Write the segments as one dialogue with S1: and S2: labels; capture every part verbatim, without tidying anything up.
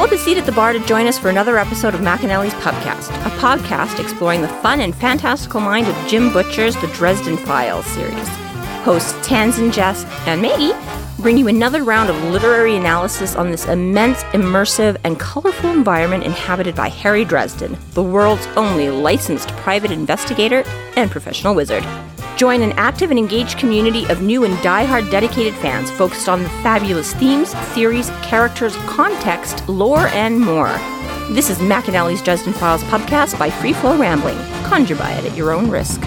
S1: up a seat at the bar to join us for another episode of McAnally's Pubcast, a podcast exploring the fun and fantastical mind of Jim Butcher's The Dresden Files series. Hosts Tanzan, Jess, and Maggie bring you another round of literary analysis on this immense, immersive, and colorful environment inhabited by Harry Dresden, the world's only licensed private investigator and professional wizard. Join an active and engaged community of new and die-hard dedicated fans focused on the fabulous themes, theories, characters, context, lore, and more. This is McAnally's Dresden Files Pubcast by Free Flow Rambling. Conjure by it at your own risk.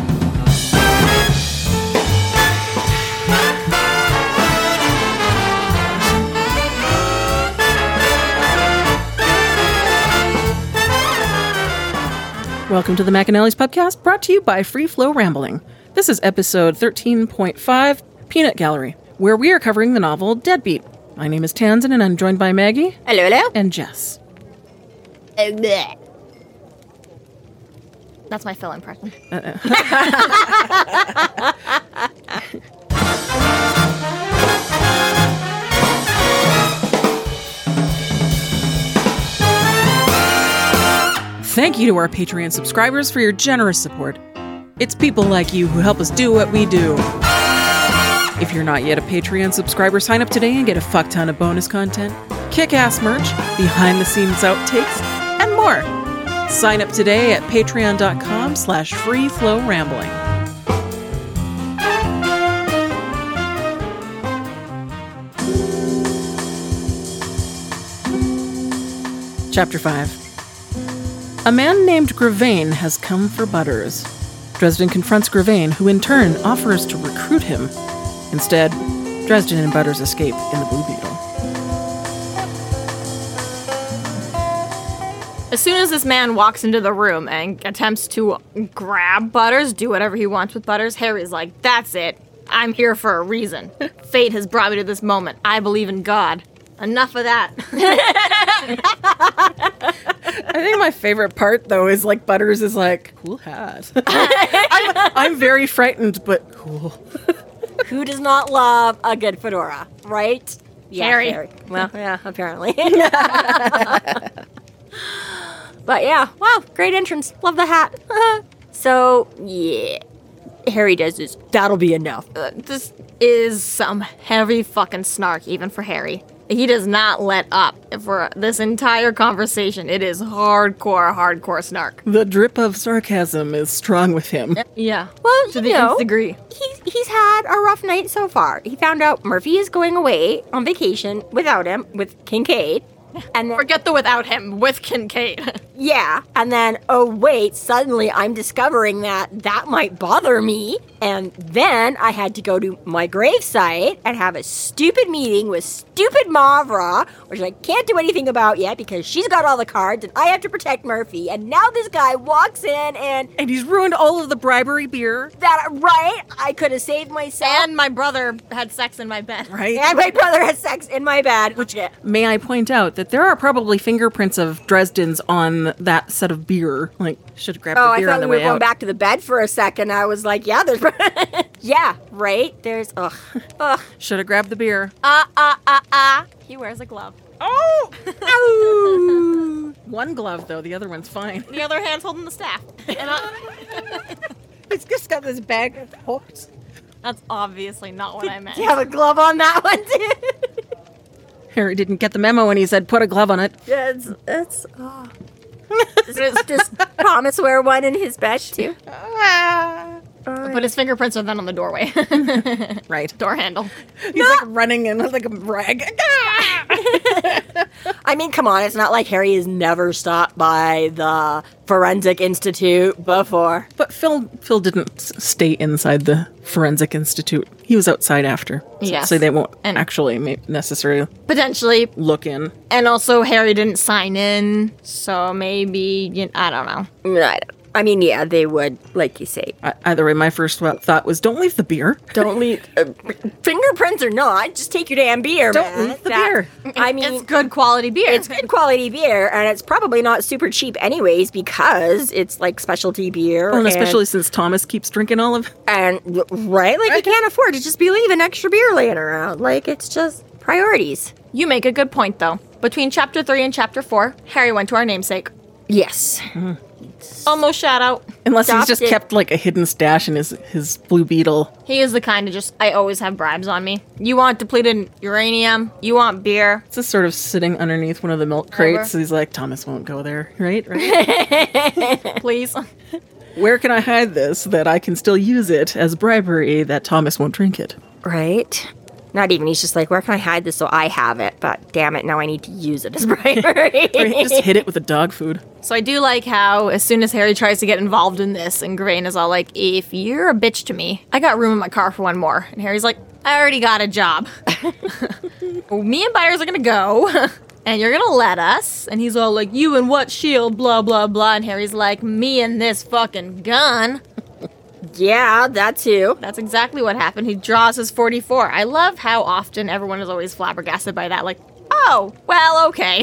S2: Welcome to the McAnally's Pubcast, brought to you by Free Flow Rambling. This is episode thirteen point five, Peanut Gallery, where we are covering the novel Deadbeat. My name is Tanzan, and I'm joined by Maggie.
S1: Hello, hello.
S2: And Jess.
S1: Uh, bleh. That's my Phil impression.
S2: Uh-uh. Thank you to our Patreon subscribers for your generous support. It's people like you who help us do what we do. If you're not yet a Patreon subscriber, sign up today and get a fuck ton of bonus content, kick-ass merch, behind-the-scenes outtakes, and more. Sign up today at patreon.com slash freeflowrambling. Chapter five. A man named Gravane has come for Butters. Dresden confronts Gravane, who in turn offers to recruit him. Instead, Dresden and Butters escape in the Blue Beetle.
S3: As soon as this man walks into the room and attempts to grab Butters, do whatever he wants with Butters, Harry's like, that's it. I'm here for a reason. Fate has brought me to this moment. I believe in God. Enough of that.
S2: I think my favorite part, though, is like Butters is like, cool hat. I'm, I'm very frightened, but cool.
S1: Who does not love a good fedora, right?
S3: Yeah, Harry.
S1: Harry. Well, yeah, apparently. But yeah, wow, great entrance. Love the hat. So, yeah, Harry does this. That'll be enough.
S3: Uh, this is some heavy fucking snark, even for Harry. He does not let up for this entire conversation. It is hardcore, hardcore snark.
S2: The drip of sarcasm is strong with him.
S3: Yeah.
S1: Well,
S3: to
S1: you
S3: the
S1: know,
S3: nth degree.
S1: He's, he's had a rough night so far. He found out Murphy is going away on vacation without him, with Kincaid. And then,
S3: Forget the without him, with Kincaid.
S1: yeah, and then, oh wait, suddenly I'm discovering that that might bother me. And then I had to go to my gravesite and have a stupid meeting with stupid Mavra, which I can't do anything about yet because she's got all the cards and I have to protect Murphy. And now this guy walks in and...
S2: And he's ruined all of the bribery beer.
S1: That, right? I could have saved myself.
S3: And my brother had sex in my bed.
S2: Right?
S1: And my brother has sex in my bed. Which,
S2: may I point out that there are probably fingerprints of Dresden's on that set of beer. Like, should have grabbed
S1: oh,
S2: the
S1: I
S2: beer
S1: thought
S2: on the
S1: we were
S2: way
S1: going
S2: out.
S1: back to the bed for a second. I was like, yeah, there's... yeah, right? There's... Ugh. Ugh.
S2: Should have grabbed the beer.
S3: Ah, ah, ah, ah. He wears a glove.
S2: Oh! Ow! One glove, though. The other one's fine.
S3: The other hand's holding the staff. And I,
S2: He's just got this bag of hooks.
S3: that's obviously not what I meant.
S1: Do you have a glove on that one, too?
S2: Harry didn't get the memo when he said put a glove on it.
S1: Yeah, it's... it's oh. does, does Thomas wear one in his bed, too?
S3: But his fingerprints are then on the doorway.
S2: Right.
S3: Door handle.
S2: He's like running in with like a rag.
S1: I mean, come on, it's not like Harry has never stopped by the Forensic Institute before.
S2: But Phil Phil didn't s- stay inside the Forensic Institute. He was outside after. So,
S3: Yes.
S2: so they won't
S3: And-
S2: actually may- necessarily
S3: Potentially.
S2: look in.
S3: And also, Harry didn't sign in, so maybe, you I don't know.
S1: I, I mean, yeah, they would, like you say.
S2: I, either way, my first wa- thought was, don't leave the beer.
S1: Don't leave... Uh, fingerprints or not, just take your damn beer,
S2: Don't
S1: man.
S2: leave the
S1: That-
S2: beer.
S1: I mean...
S3: It's good quality beer.
S1: It's good quality beer, and it's probably not super cheap anyways because it's like specialty beer.
S2: Well, and
S1: and,
S2: especially since Thomas keeps drinking all of
S1: and right, like you can't afford to just be leaving extra beer laying around. Like it's just priorities.
S3: You make a good point, though. Between chapter three and chapter four, Harry went to our namesake.
S1: Yes.
S3: Almost shout out.
S2: Unless he's
S1: Stopped
S2: just
S1: it.
S2: kept like a hidden stash in his, his Blue Beetle.
S3: He is the kind of just, I always have bribes on me. You want depleted uranium? You want beer?
S2: It's just sort of sitting underneath one of the milk crates. He's like, Thomas won't go there, right? Right?
S3: Please.
S2: Where can I hide this that I can still use it as bribery that Thomas won't drink it?
S1: Right? Not even. He's just like, where can I hide this so I have it? But damn it, now I need to use it as bribery.
S2: Right, just hit it with the dog food.
S3: So I do like how as soon as Harry tries to get involved in this, and Gravane is all like, if you're a bitch to me, I got room in my car for one more. And Harry's like, I already got a job. Me and Butters are gonna go, and you're gonna let us. And he's all like, you and what shield, blah, blah, blah. And Harry's like, me and this fucking gun.
S1: Yeah, that too.
S3: That's exactly what happened. He draws his forty-four. I love how often everyone is always flabbergasted by that. Like, oh, well, okay.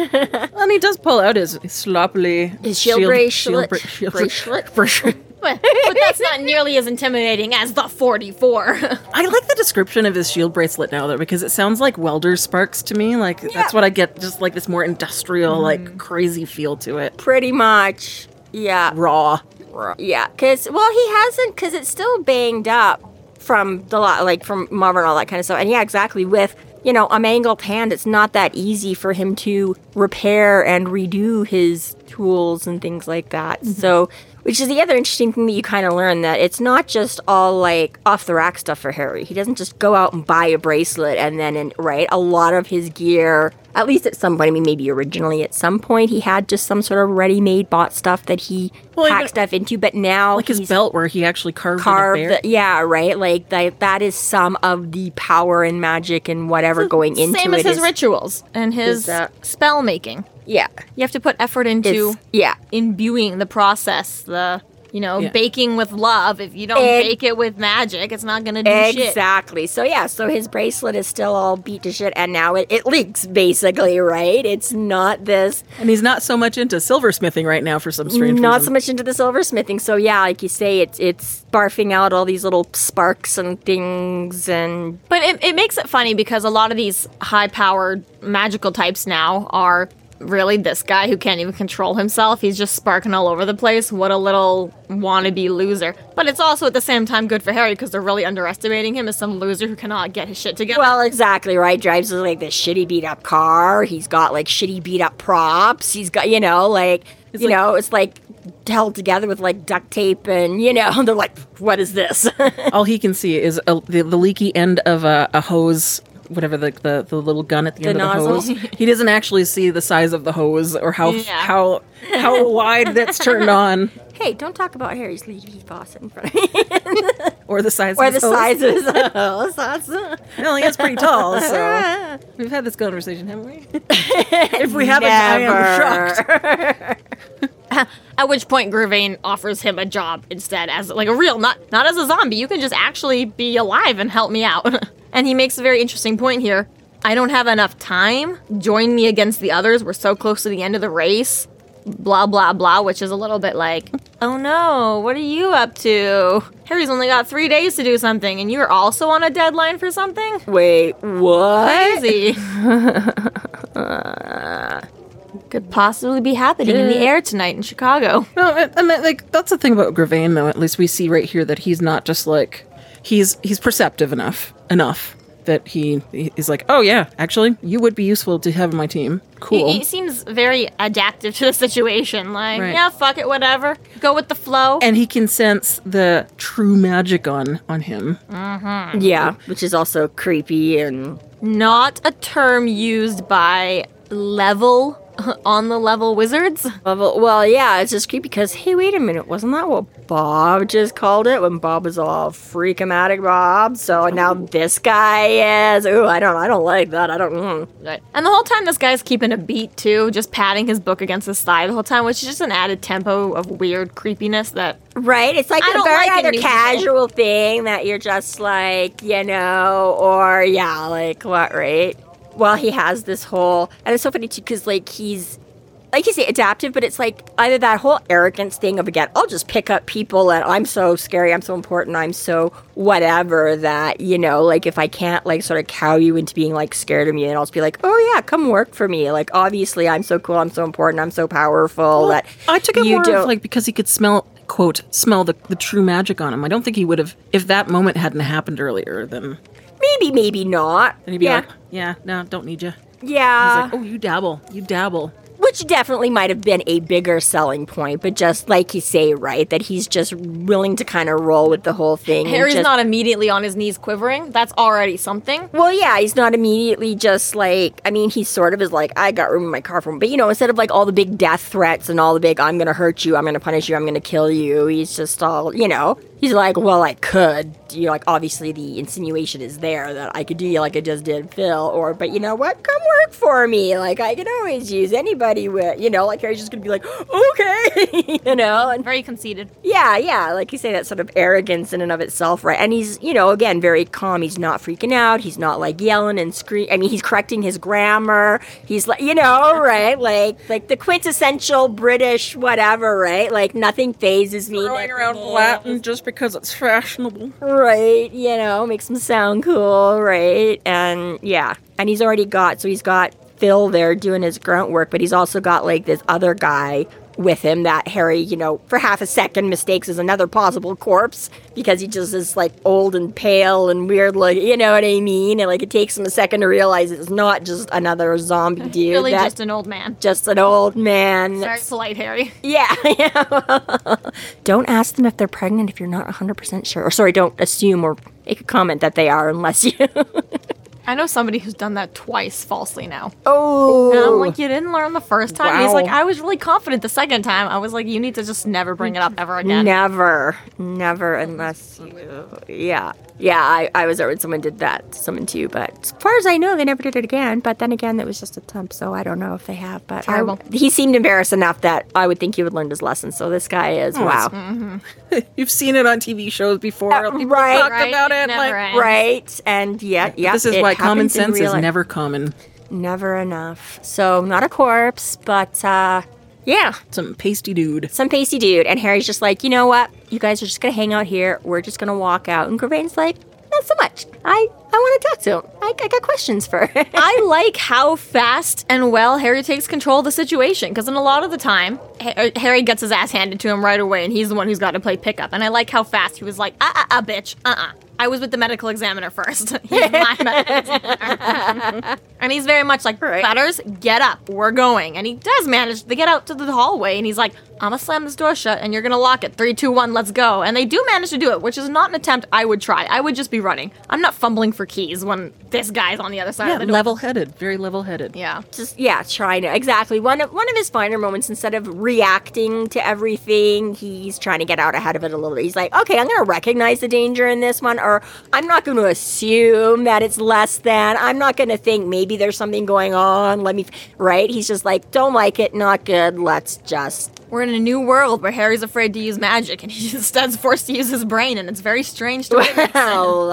S2: And he does pull out his sloppily...
S1: His shield bracelet.
S2: bra- shield
S1: Bracelet.
S2: bracelet.
S3: but, but that's not nearly as intimidating as the forty-four.
S2: I like the description of his shield bracelet now, though, because it sounds like welder sparks to me. Like, that's what I get, just like this more industrial, like, crazy feel to it.
S1: Pretty much. Yeah.
S2: Raw.
S1: Yeah, because, well, he hasn't, because it's still banged up from the lot, like from Marvin and all that kind of stuff. And yeah, exactly. With, you know, a mangled hand, it's not that easy for him to repair and redo his tools and things like that. Mm-hmm. So, which is the other interesting thing that you kind of learn, that it's not just all like off the rack stuff for Harry. He doesn't just go out and buy a bracelet and then, in, right? A lot of his gear, at least at some point, I mean, maybe originally at some point, he had just some sort of ready-made bought stuff that he well, packed stuff into, but now
S2: like
S1: he's
S2: his belt where he actually carved,
S1: carved
S2: a bear.
S1: The, yeah, right? Like, that, that is some of the power and magic and whatever going into it.
S3: Same as his
S1: is,
S3: rituals and his
S1: is that-
S3: spell making.
S1: Yeah.
S3: You have to put effort into
S1: It's, yeah.
S3: imbuing the process, the, you know,
S2: Yeah.
S3: baking with love. If you don't
S1: Egg-
S3: bake it with magic, it's not going to do shit.
S1: Exactly. So, yeah, so his bracelet is still all beat to shit, and now it, it leaks, basically, right? It's not this...
S2: And he's not so much into silversmithing right now for some strange
S1: Not
S2: reason.
S1: so much into the silversmithing. So, yeah, like you say, it's it's barfing out all these little sparks and things, and...
S3: But it, it makes it funny because a lot of these high-powered magical types now are really this guy who can't even control himself. He's just sparking all over the place. What a little wannabe loser. But it's also at the same time good for Harry because they're really underestimating him as some loser who cannot get his shit together.
S1: Well, exactly, right? Drives like this shitty beat up car. He's got like shitty beat up props. He's got, you know, like,
S2: It's
S1: you
S2: like-
S1: know, it's like held together with like duct tape, and, you know, they're like, what is this?
S2: All he can see is a, the, the leaky end of a, a hose, whatever the, the the little gun at the,
S1: The
S2: end of the
S1: nozzle.
S2: hose. He doesn't actually see the size of the hose or how
S3: Yeah.
S2: how how wide that's turned on,
S1: Hey, don't talk about Harry's leaky faucet in front of me.
S2: or the size
S1: or
S2: of
S1: the
S2: his hose.
S1: size of his hose. That's-
S2: Well, he is pretty tall, so we've had this conversation, haven't we? If we haven't, I am shocked.
S3: At which point Gravane offers him a job instead as like a real, not not as a zombie. You can just actually be alive and help me out. And he makes a very interesting point here. I don't have enough time. Join me against the others. We're so close to the end of the race. Blah, blah, blah, which is a little bit like, oh no, what are you up to? Harry's only got three days to do something, and you're also on a deadline for something?
S1: Wait, what?
S3: Crazy. Could possibly be happening in the air tonight in Chicago.
S2: No, I, I mean, like that's the thing about Gravane, though. At least we see right here that he's not just like he's he's perceptive enough enough that he he's like, oh yeah, actually, you would be useful to have on my team. Cool.
S3: He, he seems very adaptive to the situation. Like,
S2: Right.
S3: yeah, fuck it, whatever. Go with the flow.
S2: And he can sense the true magic on on him.
S1: Yeah, which is also creepy and...
S3: Not a term used by level, on the level wizards.
S1: Level, well, yeah, it's just creepy because, hey, wait a minute, wasn't that what Bob just called it when Bob was all freak-o-matic Bob? So now this guy is, ooh, I don't, I don't like that. I don't. Mm.
S3: Right. And the whole time this guy's keeping a beat too, just patting his book against his thigh the whole time, which is just an added tempo of weird creepiness that
S1: Right? It's like
S3: I
S1: a
S3: don't
S1: very
S3: like it
S1: either
S3: in musical.
S1: casual thing that you're just like, you know, or yeah, like what, right? Well, he has this whole, and it's so funny too because like he's like you say, adaptive, but it's like either that whole arrogance thing of, again, I'll just pick up people and I'm so scary, I'm so important, I'm so whatever that, you know, like if I can't like sort of cow you into being like scared of me, and I'll just be like, oh yeah, come work for me. Like obviously I'm so cool, I'm so important, I'm so powerful well, that
S2: I took it
S1: you
S2: more
S1: don't...
S2: of like because he could smell, quote, smell the, the true magic on him. I don't think he would have, if that moment hadn't happened earlier, then...
S1: Maybe, maybe not.
S2: And he'd be
S1: yeah.
S2: like, yeah, no, don't need you.
S1: Yeah.
S2: He's like, oh, you dabble, you dabble.
S1: Which definitely might have been a bigger selling point, but just like you say, right, that he's just willing to kind of roll with the whole thing.
S3: Harry's
S1: just,
S3: not immediately on his knees quivering. That's already something.
S1: Well, yeah, he's not immediately just like, I mean, he sort of is like, I got room in my car for him. But, you know, instead of like all the big death threats and all the big, I'm going to hurt you, I'm going to punish you, I'm going to kill you, he's just all, you know, he's like, well, I could. You know, like, obviously the insinuation is there that I could do you like I just did Phil, or, but you know what, come work for me. Like, I can always use anybody with, you know, like, Harry's just going to be like, okay, you know. And
S3: very conceited.
S1: Yeah, yeah, like you say, that sort of arrogance in and of itself, right? And he's, you know, again, very calm. He's not freaking out. He's not, like, yelling and screaming. I mean, he's correcting his grammar. He's, like, you know, right? Like, like the quintessential British whatever, right? Like, nothing phases me.
S2: Throwing around Latin just because it's fashionable.
S1: Right, you know, makes him sound cool, right? And yeah, and he's already got, so he's got Phil there doing his grunt work, but he's also got like this other guy with him that Harry, you know, for half a second mistakes as another possible corpse because he just is like old and pale and weird looking, you know what I mean? And like it takes him a second to realize it's not just another zombie dude.
S3: Really just an old man.
S1: Just an old man.
S3: Sorry, polite Harry.
S1: Yeah, yeah. Don't ask them if they're pregnant if you're not one hundred percent sure. Or sorry, don't assume or make a comment that they are unless you...
S3: I know somebody who's done that twice falsely now.
S1: Oh.
S3: And I'm like, you didn't learn the first time?
S1: Wow.
S3: He's like, I was really confident the second time. I was like, you need to just never bring it up ever again.
S1: Never. Never unless you... Yeah. Yeah, I, I was there when someone did that to someone too, but as far as I know, they never did it again. But then again, it was just a temp, so I don't know if they have. But
S3: Terrible.
S1: I, he seemed embarrassed enough that I would think he would learn his lesson. So this guy is,
S2: Oh,
S1: wow.
S2: Mm-hmm. You've seen it on T V shows before.
S1: Uh,
S2: People
S1: right.
S2: talk
S3: Right.
S2: about it.
S3: Never
S2: Like,
S3: ends.
S1: Right, and yeah, yeah.
S2: this is
S1: it
S2: why common
S1: happens in
S2: sense
S1: real
S2: is
S1: life.
S2: never common.
S1: Never enough. So, not a corpse, but, uh, yeah,
S2: Some pasty dude.
S1: some pasty dude. And Harry's just like, you know what? You guys are just going to hang out here. We're just going to walk out. And Gravaine's like, not so much. I, I want to talk to him. I, I got questions for him.
S3: I like how fast and well Harry takes control of the situation, because in a lot of the time, Ha- Harry gets his ass handed to him right away, and he's the one who's got to play pickup. And I like how fast he was like, uh, uh, uh, bitch, uh-uh. I was with the medical examiner first. He's my medical examiner. And he's very much like,
S1: Right.
S3: Butters, get up, we're going. And he does manage to get out to the hallway, and he's like, I'm gonna slam this door shut, and you're gonna lock it. Three, two, one, let's go. And they do manage to do it, which is not an attempt I would try. I would just be running. I'm not fumbling for keys when this guy's on the other side
S2: Yeah,
S3: of the door.
S2: level-headed. Very level-headed.
S3: Yeah.
S1: Just, yeah, trying to, exactly. One of, one of his finer moments, instead of reacting to everything, he's trying to get out ahead of it a little bit. He's like, okay, I'm going to recognize the danger in this one, or I'm not going to assume that it's less than. I'm not going to think maybe there's something going on. Let me, right? He's just like, don't like it, not good, let's just...
S3: We're in a new world where Harry's afraid to use magic, and he instead's forced to use his brain, and it's very strange to witness.
S1: Well,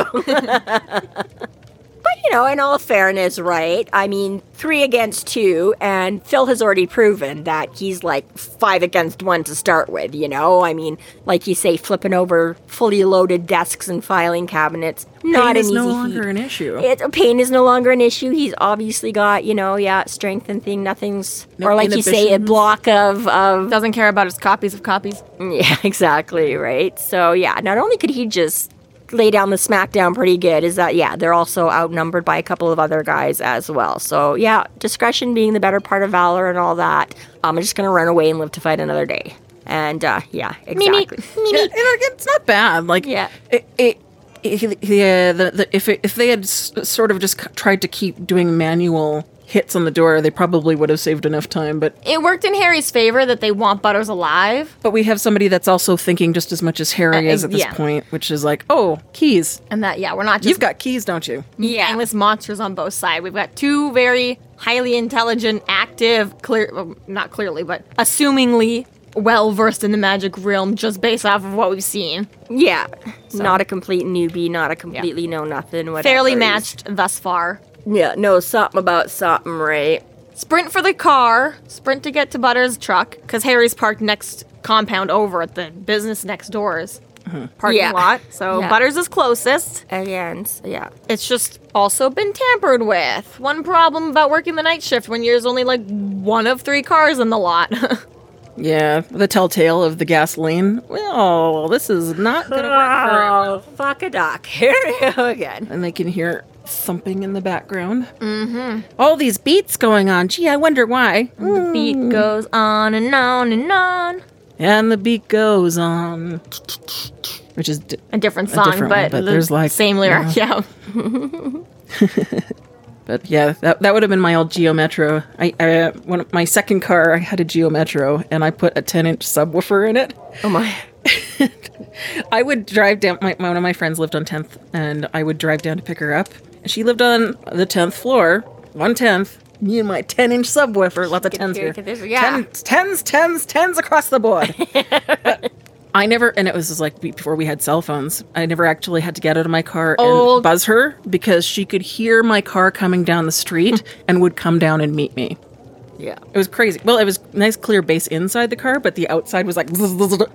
S1: that too. But, you know, in all fairness, right? I mean, three against two, and Phil has already proven that he's like five against one to start with, you know? I mean, like you say, flipping over fully loaded desks and filing cabinets, not
S2: Pain
S1: an
S2: is
S1: easy
S2: no
S1: feat.
S2: longer an issue.
S1: It, pain is no longer an issue. He's obviously got, you know, yeah, strength and thing, nothing's,
S2: No
S1: or like you say, a
S2: inhibitions.
S1: block of, of
S3: Doesn't care about his copies of copies.
S1: yeah, exactly, right? So, yeah, not only could he just lay down the smackdown pretty good, is that, yeah, they're also outnumbered by a couple of other guys as well. So, yeah, discretion being the better part of valor and all that. I'm just going to run away and live to fight another day. And, uh, yeah, exactly.
S2: Yeah, and it's not bad. Like,
S1: Yeah.
S2: it, it, it, yeah, the, the, if it, if they had s- sort of just c- tried to keep doing manual hits on the door, they probably would have saved enough time. But
S3: It worked in Harry's favor that they want Butters alive,
S2: but we have somebody that's also thinking just as much as Harry
S3: Uh,
S2: is at this
S3: yeah.
S2: point, which is like, oh, keys.
S3: and that, yeah, we're not just
S2: You've got keys, don't you?
S3: mindless monsters on both sides. We've got two very highly intelligent, active, clear, well, not clearly, but assumingly well-versed in the magic realm just based off of what we've seen.
S1: Yeah, not a complete newbie, not a completely know-nothing, whatever.
S3: Fairly
S1: He's-
S3: matched thus far.
S1: Yeah, know something about something, right?
S3: sprint for the car, sprint to get to Butters' truck, because Harry's parked next compound over at the business next door's mm-hmm. parking
S1: Yeah.
S3: lot. So
S1: Yeah.
S3: Butters is closest.
S1: Again, so yeah.
S3: It's just also been tampered with. One problem about working the night shift when there's only like one of three cars in the lot.
S2: Yeah, the telltale of the gasoline. Well, this is not going to work for
S1: Oh, fuck a duck. Here we go again.
S2: And they can hear thumping in the background. Mm-hmm. All these beats going on. Gee, I wonder why.
S3: The beat goes on and on and on.
S2: And the beat goes on. Which is d-
S3: A different song,
S2: different
S3: but,
S2: one, but
S3: the
S2: there's, like,
S3: same lyric. Yeah.
S2: But yeah, that that would have been my old Geo Metro. I, I one of my second car, I had a Geo Metro, and I put a ten inch subwoofer in it.
S1: Oh my.
S2: I would drive down. My, one of my friends lived on tenth, and I would drive down to pick her up. And she lived on the tenth floor, one tenth. Me and my ten inch subwoofer. Lots of tens here.
S1: Yeah.
S2: Tens, tens, tens, tens across the board. But I never, and it was just like before we had cell phones, I never actually had to get out of my car
S3: Oh.
S2: and buzz her because she could hear my car coming down the street and would come down and meet me.
S1: Yeah.
S2: It was crazy. Well, it was nice clear bass inside the car, but the outside was like...
S3: You're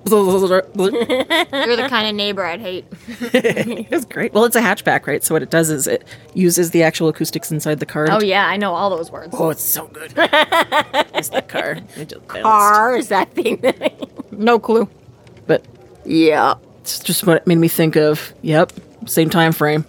S3: the kind of neighbor I'd hate.
S2: It was great. Well, it's a hatchback, right? So what it does is it uses the actual acoustics inside the car.
S3: Oh, yeah, I know all those words.
S2: Oh, it's so good. It's the car. It just bounced.
S1: Car is that thing.
S3: No clue.
S2: But
S1: Yeah.
S2: it's just what it made me think of. Yep, same time frame.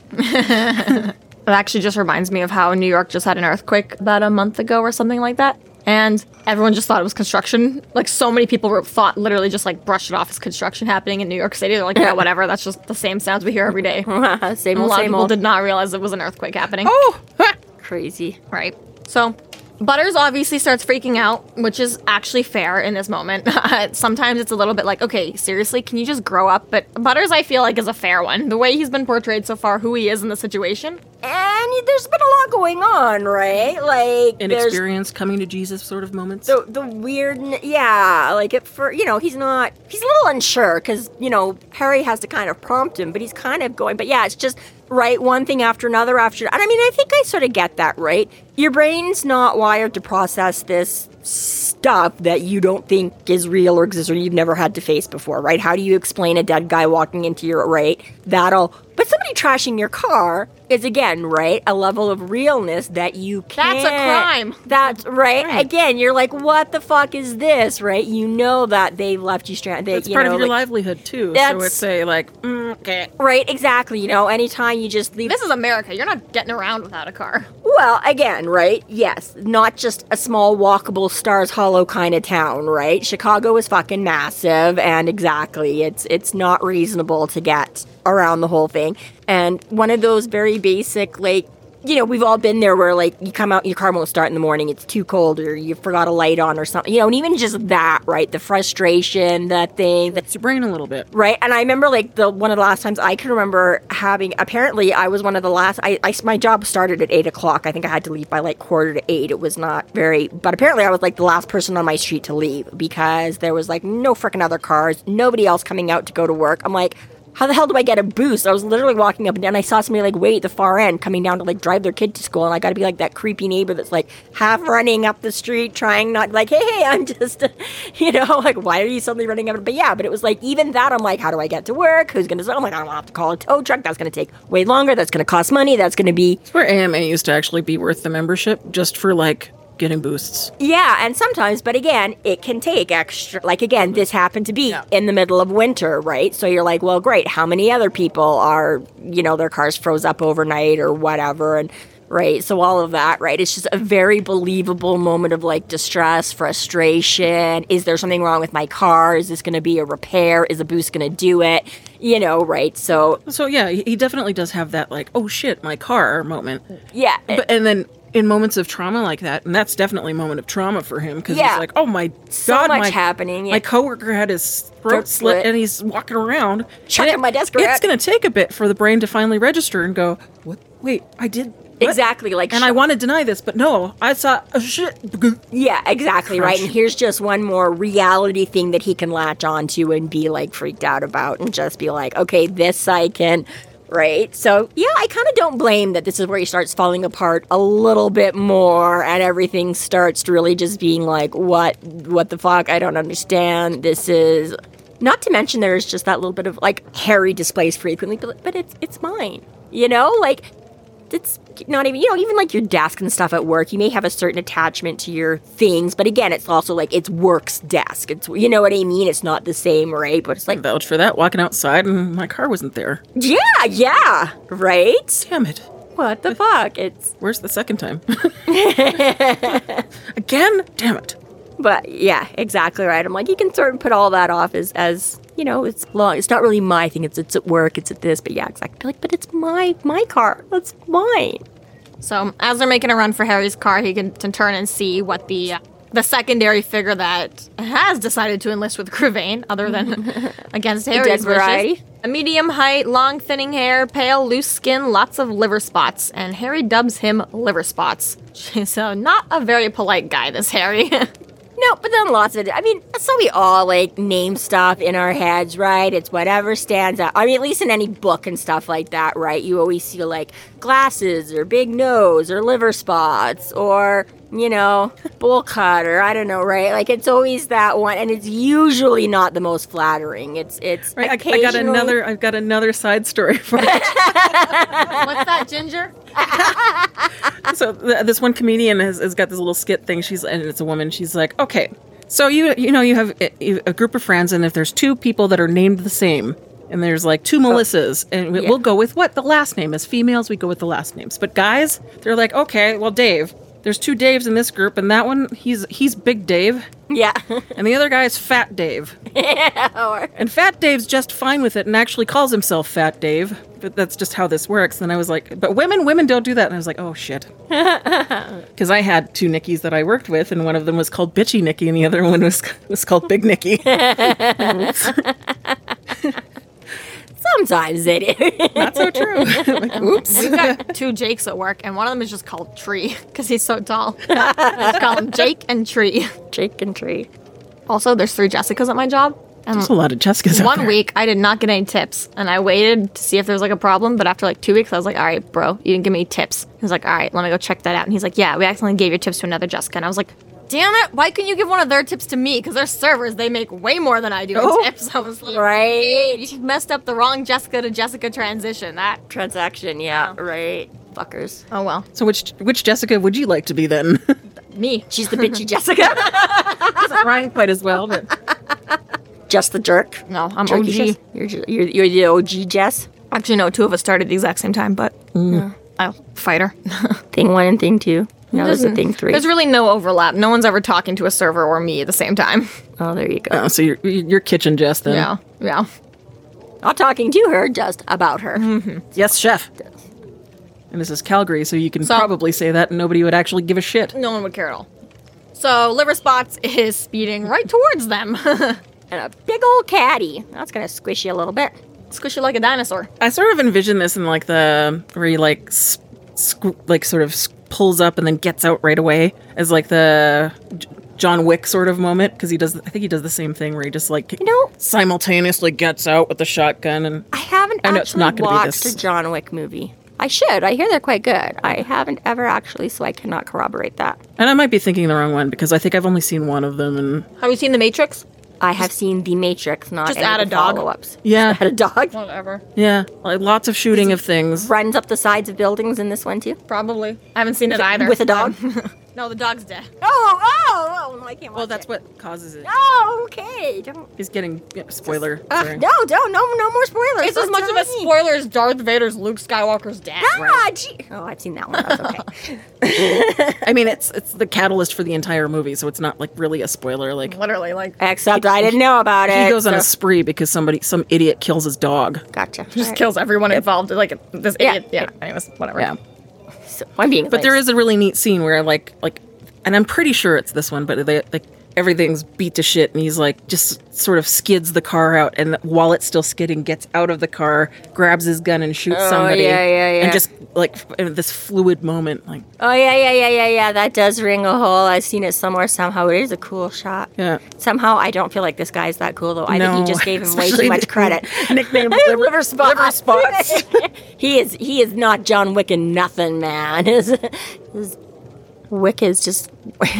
S3: It actually just reminds me of how New York just had an earthquake about a month ago or something like that. And everyone just thought it was construction. Like, so many people were, thought literally just, like, brushed it off as construction happening in New York City. They're like, yeah, whatever. That's just the same sounds we hear every day.
S1: same
S3: a
S1: old,
S3: lot of
S1: same
S3: people
S1: old.
S3: did not realize it was an earthquake happening.
S2: Oh, ha!
S1: Crazy.
S3: Right. So, Butters obviously starts freaking out, which is actually fair in this moment. Sometimes it's a little bit like, okay, seriously, can you just grow up? But Butters, I feel like, is a fair one. The way he's been portrayed so far, who he is in the situation.
S1: And there's been a lot going on, right? Like, there's
S2: Inexperienced, coming to Jesus sort of moments.
S1: the the weird, yeah, like it for you know he's not he's a little unsure because you know Harry has to kind of prompt him, but he's kind of going. But yeah, it's just right one thing after another after. And I mean, I think I sort of get that, right? Your brain's not wired to process this stuff that you don't think is real or exists or you've never had to face before, right? How do you explain a dead guy walking into your right? That'll. But somebody trashing your car is, again, right, a level of realness that you can't...
S3: That's a crime.
S1: That's right. Again, you're like, what the fuck is this, right? You know that they left you stranded.
S2: It's
S1: you
S2: part
S1: know,
S2: of your
S1: like,
S2: livelihood, too. So
S1: That's-
S2: it's a, like, mm, okay.
S1: Right, exactly. You know, anytime you just leave...
S3: This is America. You're not getting around without a car.
S1: Well, again, right? Yes, not just a small walkable Stars Hollow kind of town, right? Chicago is fucking massive, and exactly, it's it's not reasonable to get around the whole thing. And one of those very basic, like, you know, we've all been there where, like, you come out and your car won't start in the morning, it's too cold, or you forgot a light on or something, you know, and even just that, right? The frustration, that thing, the
S2: It's your brain a little bit.
S1: Right, and I remember like the one of the last times I can remember having. Apparently, I was one of the last. I, I my job started at eight o'clock. I think I had to leave by like quarter to eight. It was not very, but apparently I was like the last person on my street to leave because there was like no freaking other cars, nobody else coming out to go to work. I'm like, how the hell do I get a boost? I was literally walking up and down. I saw somebody like wait at the far end coming down to like drive their kid to school, and I got to be like that creepy neighbor that's like half running up the street, trying not like, hey, hey, I'm just, you know, like why are you suddenly running up? But yeah, but it was like even that. I'm like, how do I get to work? Who's gonna? Oh my god, I'm gonna have to call a tow truck. That's gonna take way longer. That's gonna cost money. That's gonna be
S2: It's where A M A used to actually be worth the membership just for, like, getting boosts.
S1: yeah, and sometimes, but again, it can take extra. Like again, this happened to be
S2: Yeah.
S1: in the middle of winter, right? So you're like, well, great. How many other people are, you know, their cars froze up overnight or whatever, and right. So all of that, right? It's just a very believable moment of like distress, frustration. Is there something wrong with my car? Is this going to be a repair? Is a boost going to do it? You know, right? So
S2: So, yeah, he he definitely does have that, like, oh, shit, my car moment.
S1: yeah,
S2: But, and then in moments of trauma like that, and that's definitely a moment of trauma for him, because
S1: Yeah.
S2: it's like, oh my
S1: So
S2: god,
S1: much
S2: my,
S1: happening, yeah.
S2: my coworker had his throat,
S1: Throat
S2: slit,
S1: slit.
S2: and he's walking around.
S1: Chucking
S2: and
S1: my desk
S2: It's
S1: around.
S2: going to take a bit for the brain to finally register and go, what? Wait, I did... what?
S1: exactly. Like
S2: And I want to deny this, but no, I saw oh, shit.
S1: Yeah, exactly, right?
S2: Crush.
S1: And here's just one more reality thing that he can latch onto and be like freaked out about and just be like, okay, this I can right? So, yeah, I kind of don't blame that this is where he starts falling apart a little bit more and everything starts to really just being like, what, what the fuck? I don't understand. This is... Not to mention there's just that little bit of, like, Harry displays frequently, but, but it's it's mine, you know? Like, it's not even, you know, even like your desk and stuff at work, you may have a certain attachment to your things, but again, it's also like, it's work's desk. It's, you know what I mean? It's not the same, right? But it's like...
S2: I vouch for that, walking outside and my car wasn't there.
S1: Yeah, yeah, right?
S2: Damn it.
S1: What the fuck? It's...
S2: Where's the second time? Again? Damn it.
S1: But yeah, exactly right. I'm like, you can sort of put all that off as, as you know, it's long. It's not really my thing. It's it's at work. It's at this. But yeah, exactly. Like, but it's my my car. That's mine.
S3: So as they're making a run for Harry's car, he can t- turn and see what the uh, the secondary figure that has decided to enlist with Cravain, other than against Harry's
S1: dead variety.
S3: wishes. A medium height, long thinning hair, pale, loose skin, lots of liver spots, and Harry dubs him Liver Spots. So not a very polite guy, this Harry.
S1: No, but then lots of it. I mean, so we all, like, name stuff in our heads, right? It's whatever stands out. I mean, at least in any book and stuff like that, right? You always see, like, glasses or big nose or liver spots or, you know, bowl cut or I don't know, right? Like, it's always that one. And it's usually not the most flattering. It's, it's
S2: right, I, I got another, I've got another side story for you.
S3: What's that, Ginger?
S2: So th- this one comedian has, has got this little skit thing. She's and it's a woman. She's like, okay, so you you know you have a, a group of friends, and if there's two people that are named the same, and there's like two Melissas, and we,
S1: yeah.
S2: we'll go with what the last name. As females, we go with the last names. But guys, they're like, okay, well, Dave. There's two Daves in this group, and that one he's he's Big Dave.
S1: Yeah.
S2: And the other guy is Fat Dave. And Fat Dave's just fine with it and actually calls himself Fat Dave. But that's just how this works. And I was like, but women, women don't do that. And I was like, oh, shit. Because I had two Nickies that I worked with, and one of them was called Bitchy Nicky, and the other one was, was called Big Nicky.
S1: Sometimes they do.
S2: Not so true. Like, oops.
S3: We've got two Jakes at work, and one of them is just called Tree, because he's so tall. Just call him Jake and Tree.
S1: Jake and Tree.
S3: Also, there's three Jessicas at my job. And
S2: There's a lot of Jessicas out
S3: one
S2: there.
S3: week, I did not get any tips, and I waited to see if there was like a problem, but after like two weeks, I was like, all right, bro, you didn't give me tips. He was like, all right, let me go check that out. And he's like, yeah, we accidentally gave your tips to another Jessica. And I was like, damn it, why couldn't you give one of their tips to me? Because they're servers, they make way more than I do in
S1: Oh,
S3: tips. I was like,
S1: right.
S3: you messed up the wrong Jessica to Jessica transition. That,
S1: Transaction, yeah, right. Fuckers.
S3: oh well.
S2: So which which Jessica would you like to be then?
S3: Me.
S1: She's the bitchy Jessica.
S2: Doesn't rhyme quite as well, but...
S1: Just the jerk.
S3: No, I'm
S1: Jerky
S3: O G.
S1: Jess? You're, ju- you're, you're the O G Jess.
S3: Actually, no, two of us started at the exact same time, but
S1: Mm.
S3: uh, I'll fight her.
S1: Thing one and thing two. Now there's a thing three.
S3: There's really no overlap. No one's ever talking to a server or me at the same time.
S1: Oh, there you go.
S2: Oh, so you're, you're Kitchen Jess then.
S3: Yeah, yeah.
S1: Not talking to her, just about her.
S2: Yes, chef. And this is Calgary, so you can
S3: So-
S2: probably say that and nobody would actually give a shit.
S3: No one would care at all. So Liver Spots is speeding right towards them.
S1: And a big old caddy. That's going to squish you a little bit.
S3: Squish you like a dinosaur.
S2: I sort of envision this in like the where he like s- squ- like sort of s- pulls up and then gets out right away as like the J- John Wick sort of moment, because he does. I think he does the same thing where he just like
S1: You know,
S2: simultaneously gets out with the shotgun and
S1: I haven't
S2: I know it's
S1: actually
S2: not gonna be
S1: watched
S2: this-
S1: a John Wick movie. I should. I hear they're quite good. I haven't ever actually, so I cannot corroborate that.
S2: and I might be thinking the wrong one because I think I've only seen one of them and
S3: Have you seen The Matrix?
S1: I have seen The Matrix, not
S3: Just
S1: any
S3: add
S1: of
S3: a
S1: the
S3: dog.
S1: follow-ups.
S2: yeah
S1: Had a dog.
S3: Whatever.
S2: yeah like lots of shooting of things.
S1: Runs up the sides of buildings in this one too.
S3: Probably. I haven't seen it either.
S1: With a dog?
S3: No, the dog's dead.
S1: Oh, oh, oh! No, I can't.
S2: Well,
S1: watch
S2: that's
S1: it.
S2: what causes it.
S1: Oh, okay. Don't.
S2: He's getting yeah, spoiler.
S1: Uh,
S2: sorry.
S1: no, don't. No, no more spoilers.
S3: It's as
S1: That's
S3: much of a
S1: not me.
S3: spoiler as Darth Vader's Luke Skywalker's dad.
S1: Ah, gee. Oh, I've seen that one. That's okay.
S2: I mean, it's it's the catalyst for the entire movie, so it's not like really a spoiler. Like
S3: Literally, like,
S1: Except I didn't know about it.
S2: he goes on a
S1: so-
S2: spree because somebody, some idiot, kills his dog.
S1: Gotcha.
S3: just
S1: Alright.
S3: kills everyone involved. Like, this
S1: Yeah,
S3: idiot. Yeah, anyways, whatever.
S2: Yeah.
S1: So, I'm being.
S2: But there is a really neat scene where like like, and I'm pretty sure it's this one, but they like everything's beat to shit, and he's like, just sort of skids the car out, and while it's still skidding, gets out of the car, grabs his gun, and shoots
S1: Oh,
S2: somebody.
S1: yeah, yeah, yeah.
S2: And just, like, in this fluid moment, like,
S1: Oh, yeah, yeah, yeah, yeah, yeah. That does ring a hole. I've seen it somewhere somehow. It is a cool shot.
S2: yeah.
S1: Somehow, I don't feel like this guy's that cool, though. I
S2: No,
S1: think he just gave him way
S2: especially
S1: too much
S2: the
S1: credit.
S2: nickname liver,
S1: liver spots.
S2: liver spots.
S1: he is he is not John Wick and nothing, man. His, his Wick is just...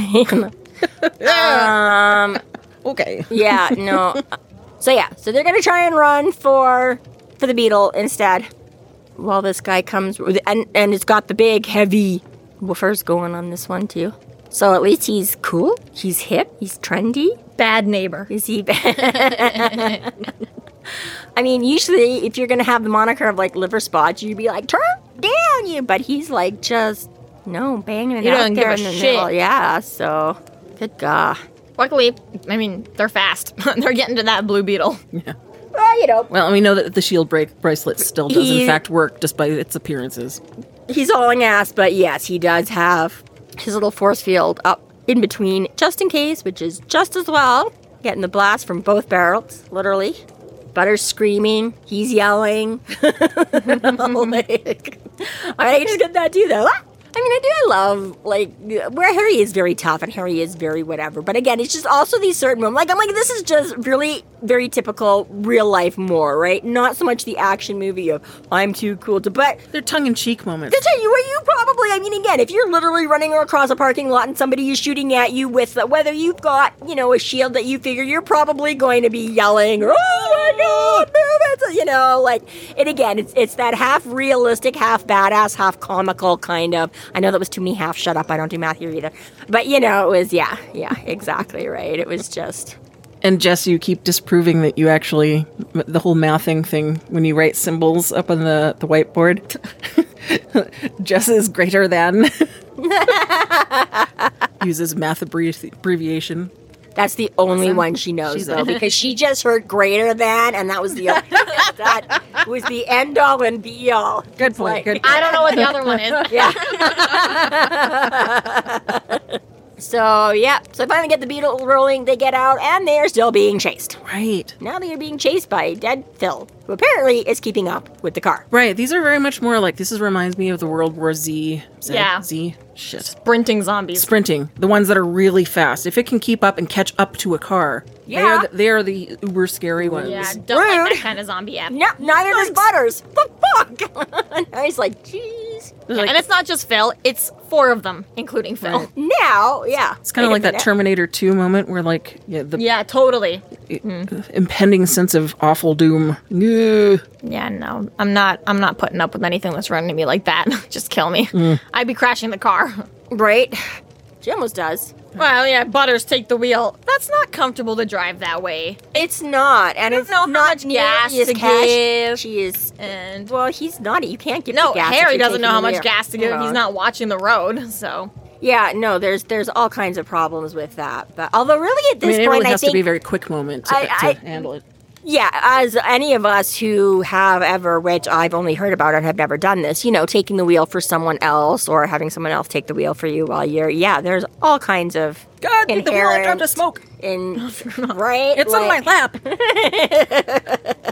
S1: um...
S2: Okay.
S1: Yeah, no. So yeah, so they're gonna try and run for for the beetle instead. While this guy comes, and and it's got the big heavy woofers going on this one too. So at least he's cool. He's hip. He's trendy.
S3: Bad neighbor.
S1: Is he? I mean, usually if you're gonna have the moniker of like liver spots, you'd be like, turn down, you. But he's like just no banging it
S3: He
S1: out
S3: doesn't
S1: there
S3: give
S1: in
S3: a
S1: the
S3: shit.
S1: middle. Yeah. So good God.
S3: Luckily, I mean, they're fast. They're getting to that blue beetle.
S2: Yeah.
S1: Well, you know,
S2: Well, we know that the shield break bracelet still does,
S1: He-
S2: in fact, work just by its appearances.
S1: he's hauling ass, but yes, he does have his little force field up in between, just in case, which is just as well. Getting the blast from both barrels, literally. Butter's screaming, he's yelling. Like, I just get that too, though. I mean, I do love, like, where Harry is very tough and Harry is very whatever. But again, it's just also these certain moments. Like, I'm like, this is just really very typical real life more, right? Not so much the action movie of, I'm too cool to, but
S2: They're tongue-in-cheek moments.
S1: to tell you what, you probably, I mean, again, if you're literally running across a parking lot and somebody is shooting at you with, uh, whether you've got, you know, a shield that you figure, you're probably going to be yelling, oh my God, move it, you know, like, and again, it's it's that half realistic, half badass, half comical kind of, I know that was too many half, shut up, I don't do math here either, but, you know, it was, yeah, yeah, exactly right, it was just...
S2: And Jess, you keep disproving that you actually, the whole mathing thing, when you write symbols up on the, the whiteboard, Jess is greater than, uses math abbrevi- abbreviation.
S1: That's the only one she knows,
S2: She's
S1: though,
S2: a-
S1: because she just heard greater than, and that was the that was the end all and be all.
S2: Good point, good point.
S3: I don't know what the other one is.
S1: Yeah. So yeah, so they finally get the beetle rolling. They get out, and they're still being chased.
S2: Right.
S1: Now they are being chased by dead Phil, who apparently is keeping up with the car.
S2: Right. These are very much more like, this is, reminds me of the World War Z. Z
S3: Yeah.
S2: Z? Shit.
S3: Sprinting zombies.
S2: Sprinting. The ones that are really fast. If it can keep up and catch up to a car, they,
S1: Yeah.
S2: are the, they are the uber scary ones.
S3: Yeah, don't like
S1: Rude.
S3: that kind of zombie app.
S1: No, neither does Butters. The fuck? And Harry's like, jeez.
S3: Yeah, and it's not just Phil, it's four of them, including Phil.
S2: Right.
S1: Now, yeah.
S2: It's kind of like that Terminator two moment where, like, yeah, the
S3: Yeah, totally.
S2: impending sense of awful doom. Ugh.
S3: Yeah, no. I'm not I'm not putting up with anything that's running to me like that. Just kill me. I'd be crashing the car.
S1: Right? She almost does.
S3: Well, yeah, Butters take the wheel. That's not comfortable to drive that way.
S1: It's not, and
S3: don't
S1: it's
S3: know how
S1: not
S3: much gas
S1: nearly as
S3: to
S1: cash.
S3: give.
S1: She is.
S3: And
S1: Well, he's not. You can't give
S3: no,
S1: the gas. if
S3: Harry
S1: you're
S3: doesn't know
S1: taking
S3: how
S1: the
S3: much
S1: wheel.
S3: gas to give.
S1: No.
S3: He's not watching the road, so
S1: Yeah, no. There's there's all kinds of problems with that. But although really at
S2: I
S1: this
S2: mean, it
S1: point,
S2: really
S1: I
S2: has
S1: think
S2: to be a very quick moment to,
S1: I-
S2: to
S1: I-
S2: handle it.
S1: yeah, as any of us who have ever, which I've only heard about and have never done this, you know, taking the wheel for someone else or having someone else take the wheel for you while you're, yeah, there's all kinds of
S2: God, leave the wheel, I dropped a
S1: inherent
S2: smoke.
S1: in right.
S2: It's on my
S1: Like-
S2: lap.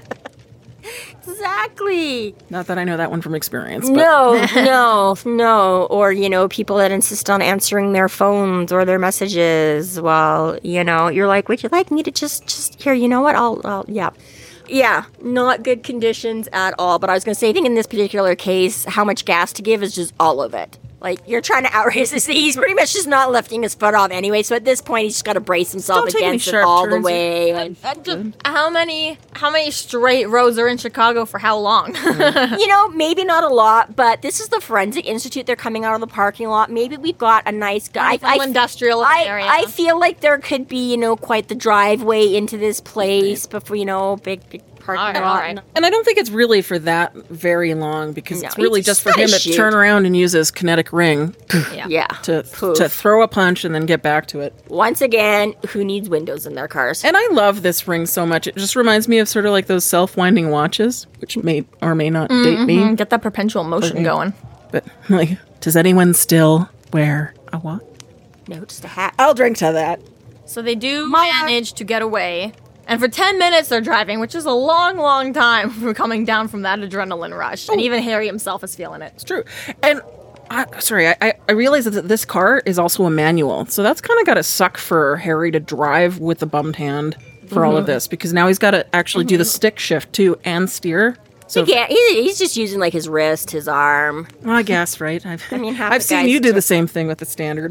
S1: Exactly.
S2: Not that I know that one from experience, but
S1: No, no, no. Or, you know, people that insist on answering their phones or their messages while, you know, you're like, would you like me to just, just here, you know what? I'll, I'll, yeah. Yeah, not good conditions at all. But I was going to say, I think in this particular case, how much gas to give is just all of it. Like, you're trying to outrace this. He's pretty much just not lifting his foot off anyway. So at this point, he's just got to brace himself
S2: Don't take any
S1: against it
S2: sharp
S1: all the
S2: turns.
S1: way. Like,
S3: Uh, d- how many how many straight roads are in Chicago for how long?
S1: you know, maybe not a lot, but this is the Forensic Institute. They're coming out of the parking lot. Maybe we've got a nice guy.
S3: Nice little industrial
S1: I,
S3: area.
S1: I feel like there could be, you know, quite the driveway into this place before, you know, big, big parking
S3: All right,
S1: lot.
S3: all right.
S2: And I don't think it's really for that very long because
S1: No,
S2: it's really
S1: he's
S2: just
S1: just
S2: for him
S1: gotta
S2: to
S1: shoot.
S2: turn around and use his kinetic ring
S3: yeah.
S1: Yeah.
S2: to
S1: Poof.
S2: to throw a punch and then get back to it.
S1: Once again, who needs windows in their cars?
S2: And I love this ring so much. It just reminds me of sort of like those self-winding watches, which may or may not date me.
S3: Get that perpetual motion going.
S2: But like, does anyone still wear a watch?
S1: No, just a hat.
S2: I'll drink to that.
S3: So they do manage to get away. And for ten minutes they're driving, which is a long, long time for coming down from that adrenaline rush. Oh. And even Harry himself is feeling it.
S2: It's true. And, I, sorry, I, I realize that this car is also a manual. So that's kind of got to suck for Harry to drive with a bummed hand for mm-hmm. all of this. Because now he's got to actually mm-hmm. do the stick shift, too, and steer.
S1: So he can't, he, he's just using, like, his wrist, his arm.
S2: Well, I guess, right? I've,
S1: I mean,
S2: I've seen you do the same thing with the standard.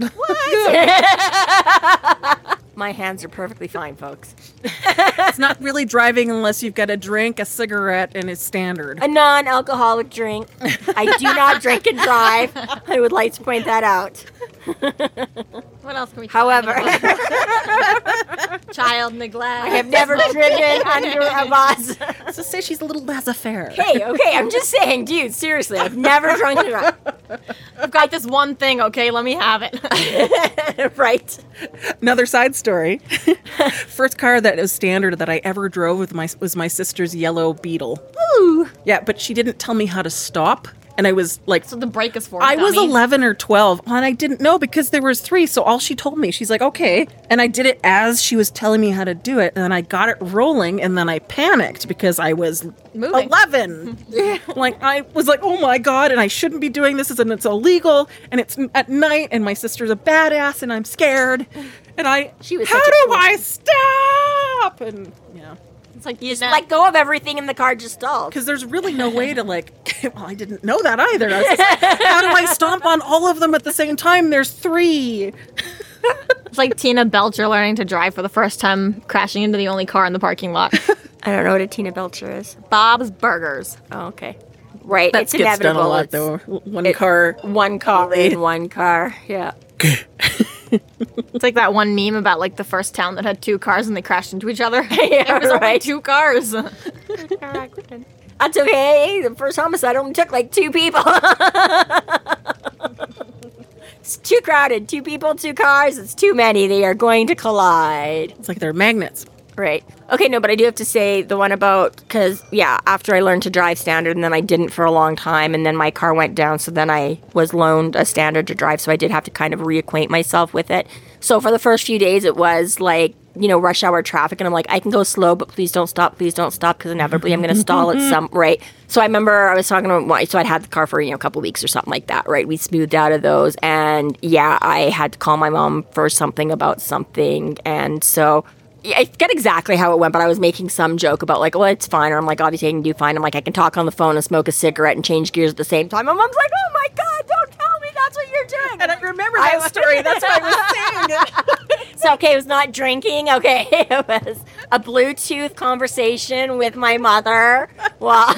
S1: What? My hands are perfectly fine, folks.
S2: It's not really driving unless you've got a drink, a cigarette, and it's standard.
S1: A non-alcoholic drink. I do not drink and drive. I would like to point that out.
S3: What else can we
S1: However,
S3: child neglect.
S1: I have never driven under a bus.
S2: So say she's a little laissez-faire.
S1: Okay, okay, I'm just saying, dude, seriously, I've never drunk and drive.
S3: I've got this one thing, okay? Let me have it.
S1: Right.
S2: Another side story. First car that was standard that I ever drove with my was my sister's yellow Beetle.
S1: Ooh.
S2: Yeah, but she didn't tell me how to stop. And I was like...
S3: So the brake is for
S2: I
S3: dummies.
S2: was eleven or twelve, and I didn't know because there was three, so all she told me, she's like, okay. And I did it as she was telling me how to do it, and then I got it rolling, and then I panicked because I was
S3: Moving.
S2: eleven. Like, I was like, oh my God, and I shouldn't be doing this, and it's illegal, and it's at night, and my sister's a badass, and I'm scared. And I...
S1: She was
S2: how
S1: such a
S2: do
S1: fool.
S2: I stop? And, yeah.
S3: It's like
S1: you just let go of everything in the car, just stalled.
S2: Because there's really no way to, like, well, I didn't know that either. I was just like, how do I stomp on all of them at the same time? There's three.
S3: It's like Tina Belcher learning to drive for the first time, crashing into the only car in the parking lot.
S1: I don't know what a Tina Belcher is.
S3: Bob's Burgers.
S1: Oh, okay. Right,
S2: That
S1: it's
S2: gets
S1: inevitable.
S2: done a lot,
S1: It's-
S2: though. One
S1: it-
S2: car.
S1: One car in one car, yeah.
S3: It's like that one meme about like the first town that had two cars and they crashed into each other.
S1: Yeah,
S3: there was only
S1: right.
S3: two cars.
S1: That's okay. The first homicide only took like two people. It's too crowded. Two people, two cars. It's too many. They are going to collide.
S2: It's like they're magnets.
S1: Right. Okay, no, but I do have to say the one about, because, yeah, after I learned to drive standard, and then I didn't for a long time, and then my car went down, so then I was loaned a standard to drive, so I did have to kind of reacquaint myself with it. So for the first few days, it was like, you know, rush hour traffic, and I'm like, I can go slow, but please don't stop, please don't stop, because inevitably I'm going to stall at some, right? So I remember I was talking to my, so I'd had the car for, you know, a couple weeks or something like that, right? We smoothed out of those, and yeah, I had to call my mom for something about something, and so... I forget exactly how it went, but I was making some joke about, like, well, it's fine. Or I'm like, obviously I can do fine. I'm like, I can talk on the phone and smoke a cigarette and change gears at the same time. My mom's like, oh my God, don't tell me that's what you're doing.
S2: And I remember that
S1: I-
S2: story. That's why I was saying it.
S1: So, okay, it was not drinking. Okay, it was a Bluetooth conversation with my mother. Well,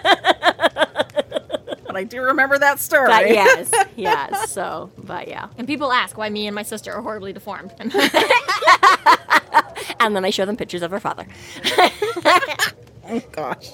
S2: But I do remember that story.
S1: but yes, yes. So, but yeah.
S3: And people ask why me and my sister are horribly deformed. And
S1: And then I show them pictures of her father.
S2: Oh, gosh.